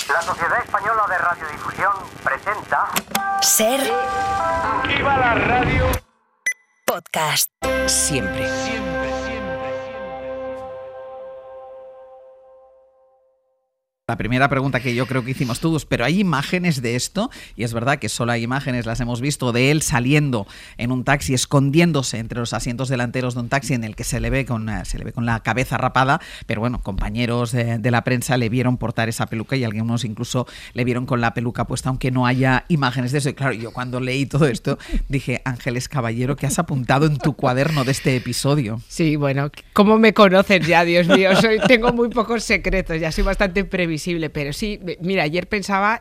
La Sociedad Española de Radiodifusión presenta... Ser... ¡Viva la radio! Podcast. Siempre. La primera pregunta que yo creo que hicimos todos, pero hay imágenes de esto, y es verdad que solo hay imágenes, las hemos visto, de él saliendo en un taxi, escondiéndose entre los asientos delanteros de un taxi en el que se le ve con la cabeza rapada, pero bueno, compañeros de la prensa le vieron portar esa peluca y algunos incluso le vieron con la peluca puesta, aunque no haya imágenes de eso. Y claro, yo cuando leí todo esto dije, Ángeles Caballero, ¿qué has apuntado en tu cuaderno de este episodio? Sí, bueno, ¿cómo me conoces ya, Dios mío? Tengo muy pocos secretos, ya soy bastante previsible, pero sí, mira, ayer pensaba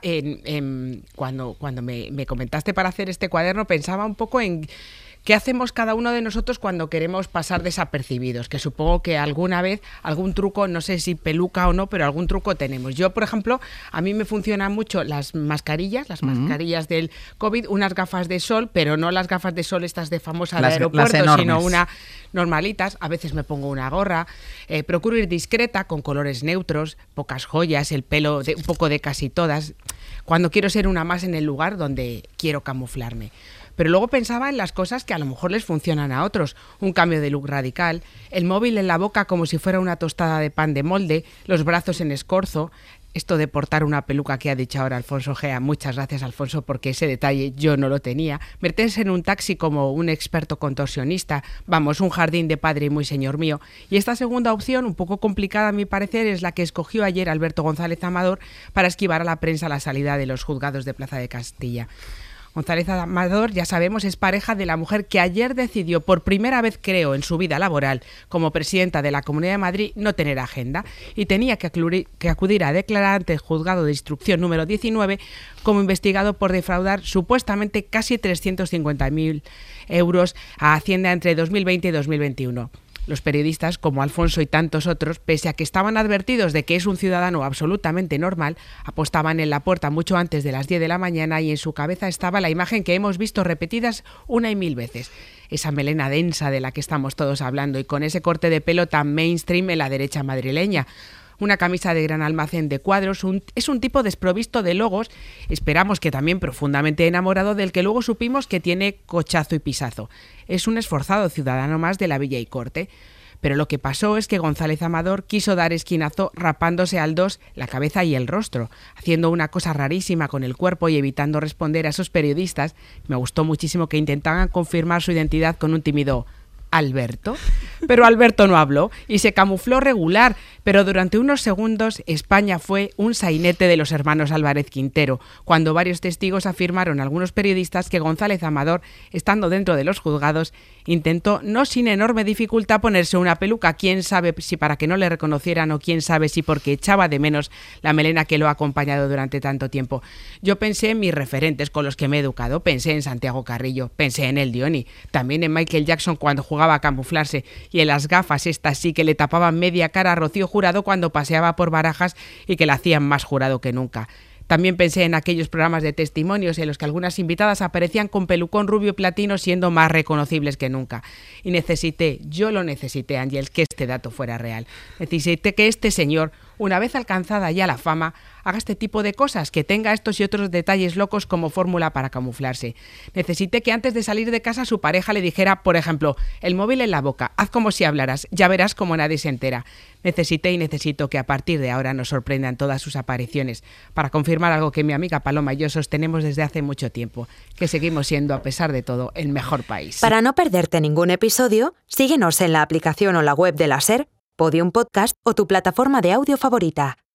cuando me comentaste para hacer este cuaderno, pensaba un poco en qué hacemos cada uno de nosotros cuando queremos pasar desapercibidos, que supongo que alguna vez, algún truco, no sé si peluca o no, pero algún truco tenemos. Yo, por ejemplo, a mí me funcionan mucho las mascarillas del COVID, unas gafas de sol, pero no las gafas de sol estas de famosa de aeropuerto, sino unas normalitas. A veces me pongo una gorra, procuro ir discreta, con colores neutros, pocas joyas, el pelo un poco de casi todas, cuando quiero ser una más en el lugar donde quiero camuflarme. Pero luego pensaba en las cosas que a lo mejor les funcionan a otros. Un cambio de look radical, el móvil en la boca como si fuera una tostada de pan de molde, los brazos en escorzo, esto de portar una peluca que ha dicho ahora Alfonso Gea. Muchas gracias, Alfonso, porque ese detalle yo no lo tenía. Meterse en un taxi como un experto contorsionista, vamos, un jardín de padre y muy señor mío. Y esta segunda opción, un poco complicada a mi parecer, es la que escogió ayer Alberto González Amador para esquivar a la prensa la salida de los juzgados de Plaza de Castilla. González Amador, ya sabemos, es pareja de la mujer que ayer decidió por primera vez, creo, en su vida laboral, como presidenta de la Comunidad de Madrid, no tener agenda y tenía que acudir a declarar ante el juzgado de instrucción número 19 como investigado por defraudar supuestamente casi 350.000 euros a Hacienda entre 2020 y 2021. Los periodistas, como Alfonso y tantos otros, pese a que estaban advertidos de que es un ciudadano absolutamente normal, apostaban en la puerta mucho antes de las 10 de la mañana y en su cabeza estaba la imagen que hemos visto repetidas una y mil veces. Esa melena densa de la que estamos todos hablando y con ese corte de pelo tan mainstream en la derecha madrileña. Una camisa de gran almacén de cuadros, es un tipo desprovisto de logos, esperamos que también profundamente enamorado, del que luego supimos que tiene cochazo y pisazo. Es un esforzado ciudadano más de la Villa y Corte. Pero lo que pasó es que González Amador quiso dar esquinazo rapándose al dos la cabeza y el rostro, haciendo una cosa rarísima con el cuerpo y evitando responder a esos periodistas. Me gustó muchísimo que intentaban confirmar su identidad con un tímido Alberto, pero Alberto no habló y se camufló regular, pero durante unos segundos España fue un sainete de los hermanos Álvarez Quintero, cuando varios testigos afirmaron a algunos periodistas que González Amador, estando dentro de los juzgados, intentó, no sin enorme dificultad, ponerse una peluca, quién sabe si para que no le reconocieran o quién sabe si porque echaba de menos la melena que lo ha acompañado durante tanto tiempo. Yo pensé en mis referentes con los que me he educado, pensé en Santiago Carrillo, pensé en el Dioni, también en Michael Jackson cuando jugaba a camuflarse y en las gafas estas sí que le tapaban media cara a Rocío Jurado cuando paseaba por Barajas y que la hacían más jurado que nunca. También pensé en aquellos programas de testimonios en los que algunas invitadas aparecían con pelucón rubio platino siendo más reconocibles que nunca. Y yo lo necesité, Ángel, que este dato fuera real. Necesité que este señor, una vez alcanzada ya la fama, haga este tipo de cosas, que tenga estos y otros detalles locos como fórmula para camuflarse. Necesité que antes de salir de casa su pareja le dijera, por ejemplo, el móvil en la boca, haz como si hablaras, ya verás como nadie se entera. Necesité y necesito que a partir de ahora nos sorprendan todas sus apariciones, para confirmar algo que mi amiga Paloma y yo sostenemos desde hace mucho tiempo, que seguimos siendo, a pesar de todo, el mejor país. Para no perderte ningún episodio, síguenos en la aplicación o la web de la SER, Podium Podcast o tu plataforma de audio favorita.